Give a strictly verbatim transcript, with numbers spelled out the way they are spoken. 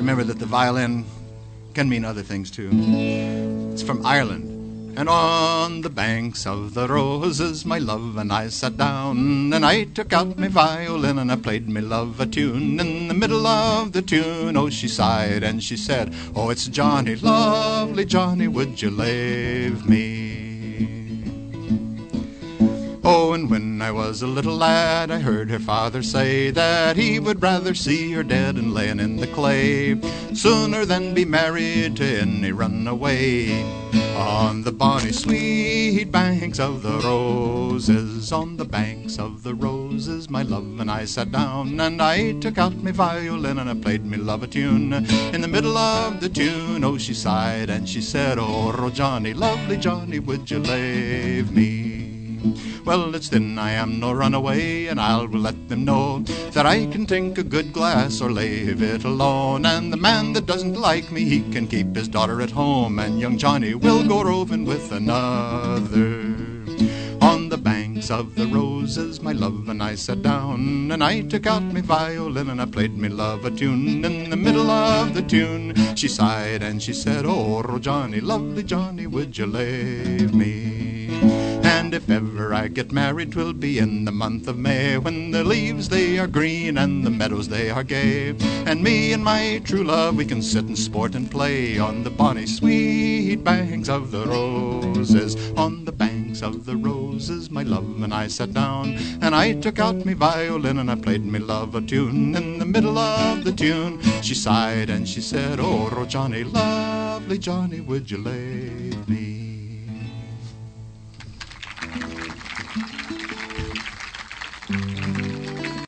remember that the violin can mean other things too. It's from Ireland. And on the banks of the roses, my love and I sat down, and I took out my violin and I played me love a tune. In the middle of the tune, oh, she sighed and she said, oh, it's Johnny, lovely Johnny, would you lave me? Oh, and when I was a little lad, I heard her father say that he would rather see her dead and laying in the clay sooner than be married to any runaway. On the bonny sweet banks of the roses, on the banks of the roses, my love and I sat down, and I took out my violin and I played me love a tune. In the middle of the tune, oh, she sighed and she said, oh, Johnny, lovely Johnny, would you lave me? Well, it's then I am no runaway, and I'll let them know that I can take a good glass or leave it alone. And the man that doesn't like me, he can keep his daughter at home, and young Johnny will go roving with another. On the banks of the roses, my love and I sat down, and I took out my violin and I played me love a tune. In the middle of the tune, she sighed and she said, oh, Johnny, lovely Johnny, would you leave me? And if ever I get married, 'twill be in the month of May, when the leaves they are green and the meadows they are gay. And me and my true love, we can sit and sport and play on the bonny sweet banks of the roses. On the banks of the roses, my love and I sat down, and I took out my violin and I played me love a tune. In the middle of the tune, she sighed and she said, oh, Johnny, lovely Johnny, would you leave me?